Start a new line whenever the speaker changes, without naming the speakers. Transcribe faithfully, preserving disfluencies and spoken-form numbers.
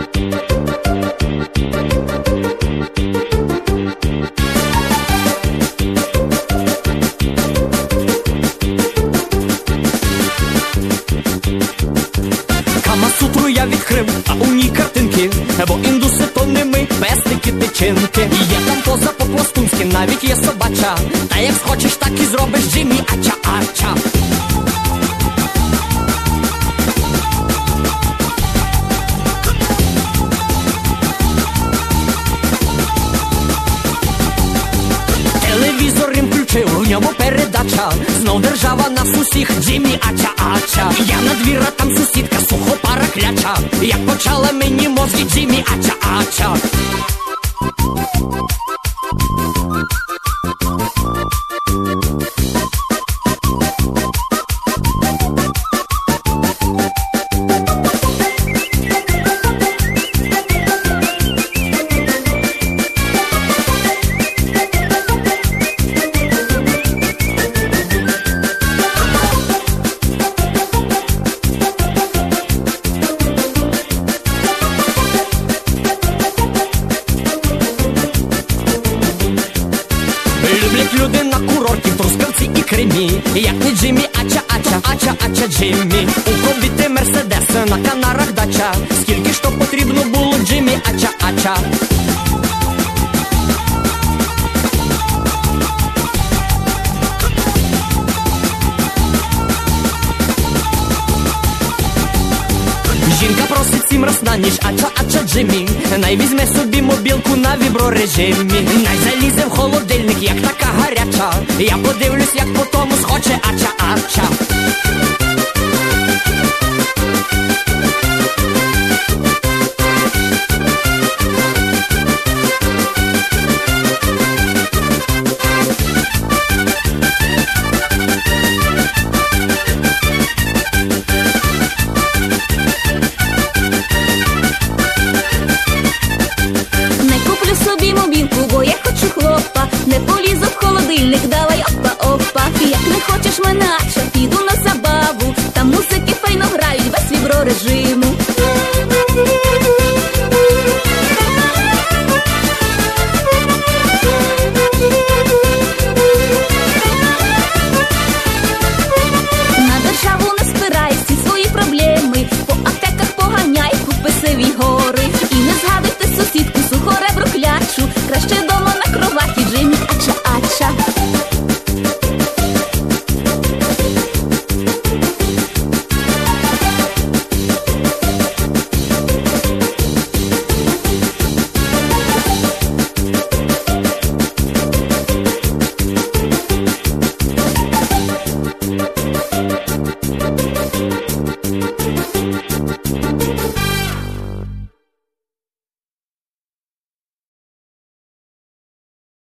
Камасутру я відкрив, а у ній картинки, бо індуси то не ми, пестики, тичинки. Є там поза по-пластунськи, навіть є собача. Та як схочеш, так і зробиш, Джиммі, ача-ача. Телевізор їм включив, у ньому передача. Знов держава нас усіх, Джиммі, ача-ача. Я на двір, а там сусідка, сухопара кляча. Як почала мені мозги, Джиммі, ача-ача. Люблять люди на курорті, в Трускавці і Кримі. Як не Джиммі, ача-ача, ача-ача, Джиммі. У кобіти Мерседес, на Канарах дача. Скільки ж то потрібно було, Джиммі, ача-ача. Жінка просить сім раз на ніч, ача-ача, Джиммі. Най візьме собі мобілку на віброрежимі. Най залізе в холодильник, як така гаряча. Я подивлюсь, як по тому схоче, ача-ача.
Не полізу в холодильник, давай опа-опа. Як не хочеш мене, ача, піду на забаву. Там музики файно грають без віброрежиму. На державу не спирай всі свої проблеми. По аптеках поганяй, купи собі го.